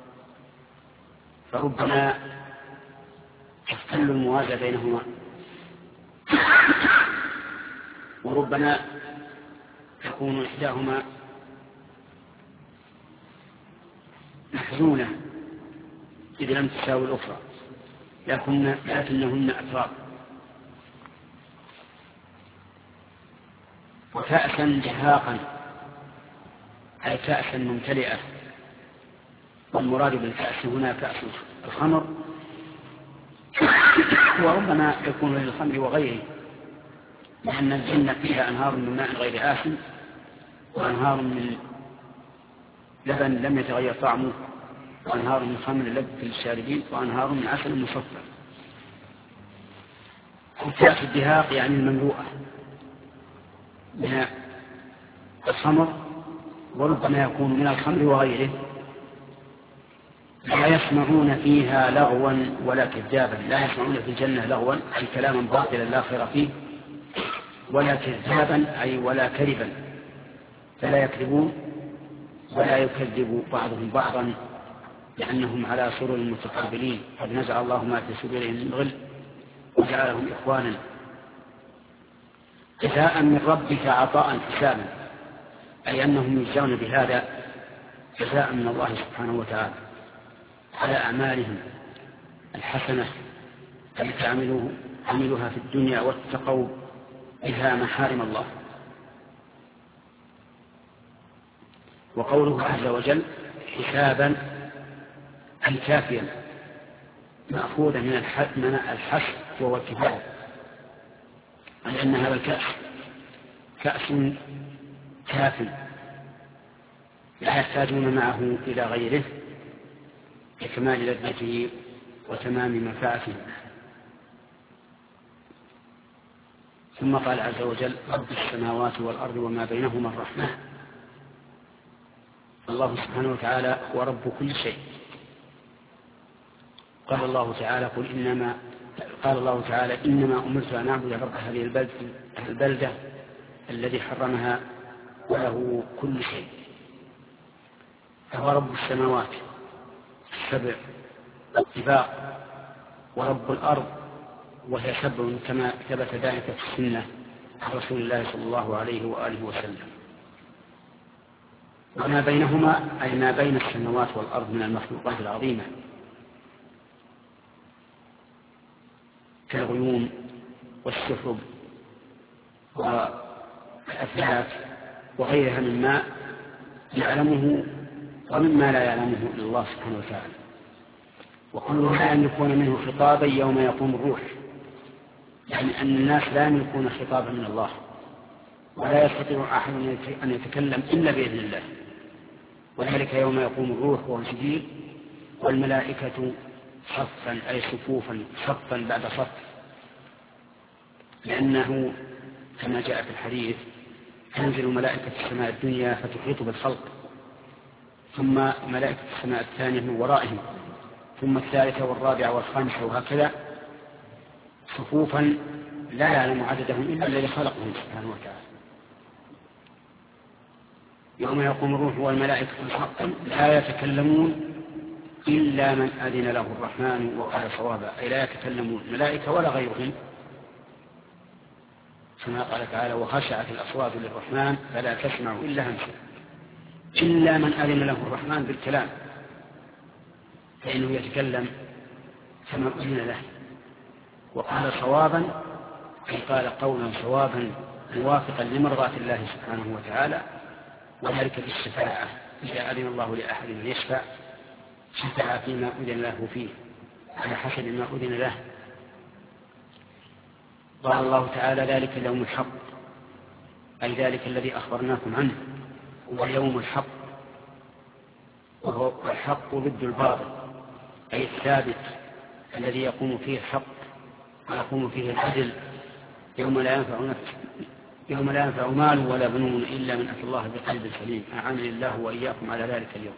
فربما تختل الموازى بينهما، وربما تكون إحداهما محزونة إذا لم تساوي الأخرى، لكنهن أتراب. وكأسا جهاقا أي كأسا ممتلئة، والمراد بالكأس هنا كأس الخمر، وربما يكون للخمر وغيره، لأن الجنة فيها أنهار من ماء غير آسن، وأنهار من لبن لم يتغير طعمه، وأنهار من خمر لذة للشاربين، وأنهار من عسل مصفى. وكأس الدهاق يعني المملوءة من الخمر، وربما يكون من الخمر وغيره. لا يسمعون فيها لغوا ولا كذابا. لا يسمعون في الجنة لغوا أي كلاما باطلا لا خير فيه، ولا كذابا أي ولا كذبا، فلا يكذبون ولا يكذب بعضهم بعضا، لأنهم على سرر متقابلين، قد نزع الله ما في صدورهم من غل وجعلهم إخوانا. جزاء من ربك عطاء حسابا، أي أنهم يجزون بهذا جزاء من الله سبحانه وتعالى على أعمالهم الحسنة التي عملوها في الدنيا واتقوا بها محارم الله. وقوله عز وجل حسابا أي كافيا، مأخوذا من الحسب وهو الكفاية، لأن هذا الكأس كأس كاف لا يحتاجون معه إلى غيره لكمال لذته وتمام منفعته. ثم قال عز وجل: رب السماوات والأرض وما بينهما الرحمن. الله سبحانه وتعالى هو رب كل شيء. قال الله تعالى: إنما أمرت أن أعبد رب هذه البلدة الذي حرمها وله كل شيء. فهو رب السماوات السبع اتفاق، ورب الأرض وهي سبع كما ثبت ذلك في السنة عن رسول الله صلى الله عليه وآله وسلم. وما بينهما أي ما بين السماوات والأرض من المخلوقات العظيمة كالغيوم والسحب والأفلاك وغيرها مما يعلمه ومما لا يعلمه إلا الله سبحانه وتعالى. وكلها أن يكون منه خطابا يوم يقوم الروح، يعني أن الناس لا يملكون خطابا من الله، ولا يستطيع أحد أن يتكلم إلا بإذن الله. وذلك يوم يقوم الروح والجبريل والملائكة صفا أي صفوفا، صفا بعد صف، لأنه كما جاء في الحديث: تنزل ملائكة السماء الدنيا فتحيط بالخلق، ثم ملائكة السماء الثانية من ورائهم، ثم الثالثة والرابعة والخامسة، وهكذا صفوفا لا يعلم عددهم إلا الذي خلقهم سبحانه وتعالى. يوم يقوم الروح والملائكة صفا لا يتكلمون إلا من أذن له الرحمن وقال صوابا، أي لا يتكلم الملائكة ولا غيرهم، كما قال تعالى: وخشعت الأصوات للرحمن فلا تسمع إلا همسا، إلا من أذن له الرحمن بالكلام، فإنه يتكلم كما أذن له. وقال صوابا أي قال قولا صوابا موافقا لمرضاة الله سبحانه وتعالى، وذلك بالشفاعة. إذا أذن الله لأحد أن يشفع شفع فيما أذن له فيه على حسب ما أذن له. قال الله تعالى: ذلك اليوم الحق، أي ذلك الذي أخبرناكم عنه هو يوم الحق، وهو الحق ضد الباطل، أي الثابت الذي يقوم فيه الحق ويقوم فيه العدل، يوم لا ينفع مال ولا بنون إلا من أتى الله بقلب سليم. أعانني الله وإياكم على ذلك اليوم.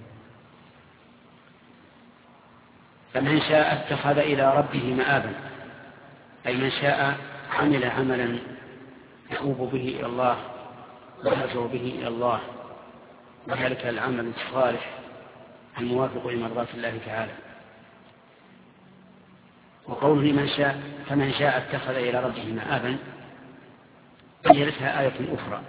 فمن شاء اتخذ إلى ربه مآبا، أي من شاء عمل عملا يؤوب به إلى الله ويرجع به إلى الله، وذلك العمل الصالح الموافق لمرضاة الله تعالى. وقوله من شاء فمن شاء اتخذ إلى ربه مآبا يرثها آية أخرى،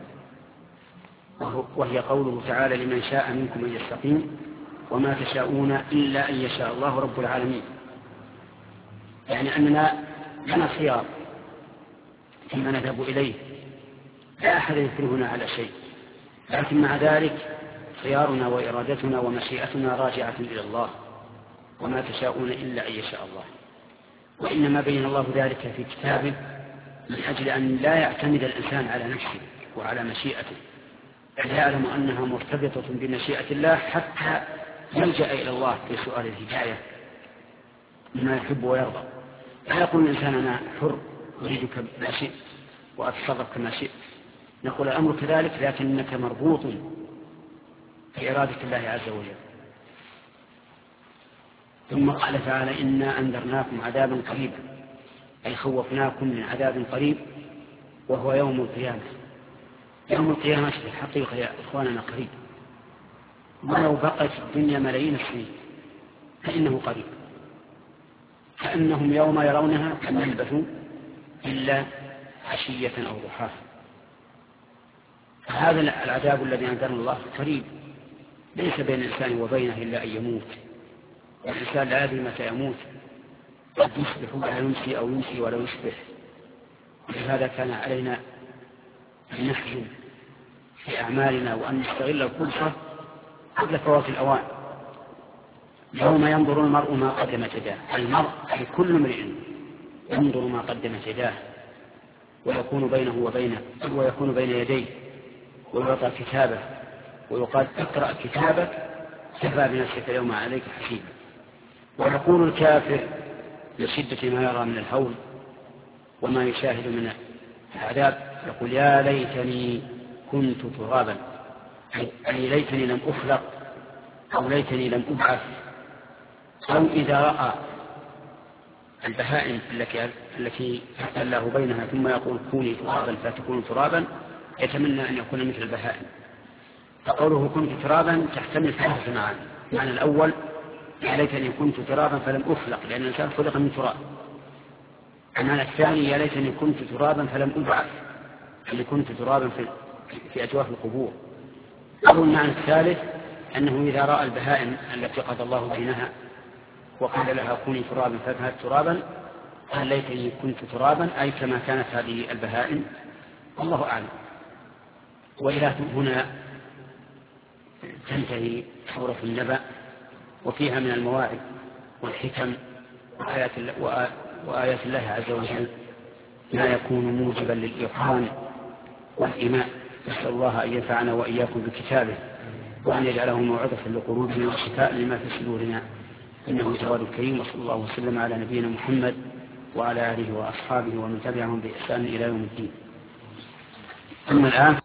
وهي قوله تعالى: لمن شاء منكم أن يستقيم وما تشاءون إلا أن يشاء الله رب العالمين. يعني أننا لنا خيار فيما نذهب إليه، لا أحد يكرهنا على شيء، لكن مع ذلك خيارنا وإرادتنا ومشيئتنا راجعة إلى الله، وما تشاءون إلا أن يشاء الله. وإنما بين الله ذلك في كتابه من أجل أن لا يعتمد الإنسان على نفسه وعلى مشيئته، بل يعلم أنها مرتبطة بمشيئة الله حتى يلجأ إلى الله في سؤال الهداية مما يحب ويرضى. لا يقول الإنسان: أنا حر أريدك ما شئت وأتصرف كما شئت. نقول: الأمر كذلك، لكنك مربوط في إرادة الله عز وجل. ثم قال تعالى: إنا أنذرناكم عذابا قريبا، أي خوفناكم من عذاب قريب، وهو يوم القيامة. يوم القيامة في الحقيقة يا إخواننا قريب، ولو بقت الدنيا ملايين السنين فإنه قريب، كأنهم يوم يرونها لم يلبثوا إلا عشية أو ضحاها. هذا العذاب الذي أنذرنا الله قريب، ليس بين الإنسان وبينه إلا أن يموت، والإنسان لا يدري متى يموت، قد يصبح ولا يمسي أو يمسي ولا يصبح. ولهذا كان علينا أن نحزن في أعمالنا وأن نستغل الفرصة قبل فوات الأوان. يوم ينظر المرء ما قدمت يداه، المرء في كل امرئ ينظر ما قدمت يداه، ويكون بين يديه ويعطى كتابه ويقال اقرأ كتابك كفى بنفسك اليوم عليك حسيبا. ويقول الكافر لشدة ما يرى من الهول وما يشاهد من العذاب يقول يا ليتني كنت ترابا، أي ليتني لم أخلق أو ليتني لم أبعث. أو إذا رأى البهائم التي الله بينها ثم يقول كوني ترابا فتكون ترابا يتمنى أن يكون مثل البهائم. فقوله كنت ترابا تحتمل ثلاثة معاني. المعنى الأول يا ليتني كنت ترابا فلم أخلق لأن الإنسان خلق من تراب. المعنى الثاني يا ليتني كنت ترابا فلم أبعث، اللي كنت ترابا في أجواف القبور. أو المعنى الثالث أنه إذا رأى البهائم التي قضى الله بينها وقال لها كوني ترابا فكانت ترابا قال ليتني كنت ترابا، أي كما كانت هذه البهائم. الله أعلم. وإلى هنا تنتهي سورة النبأ، وفيها من المواعظ والحكم وآيات الله عز وجل ما يكون موجبا للإيقان والإيمان. نسأل الله أن ينفعنا وإياكم بكتابه وأن يجعله موعظة لقلوبنا وشفاء لما في صدورنا، إنه جواد كريم. وصلى الله وسلم على نبينا محمد وعلى آله وأصحابه ومن تبعهم بإحسان إلى يوم الدين. أما الآن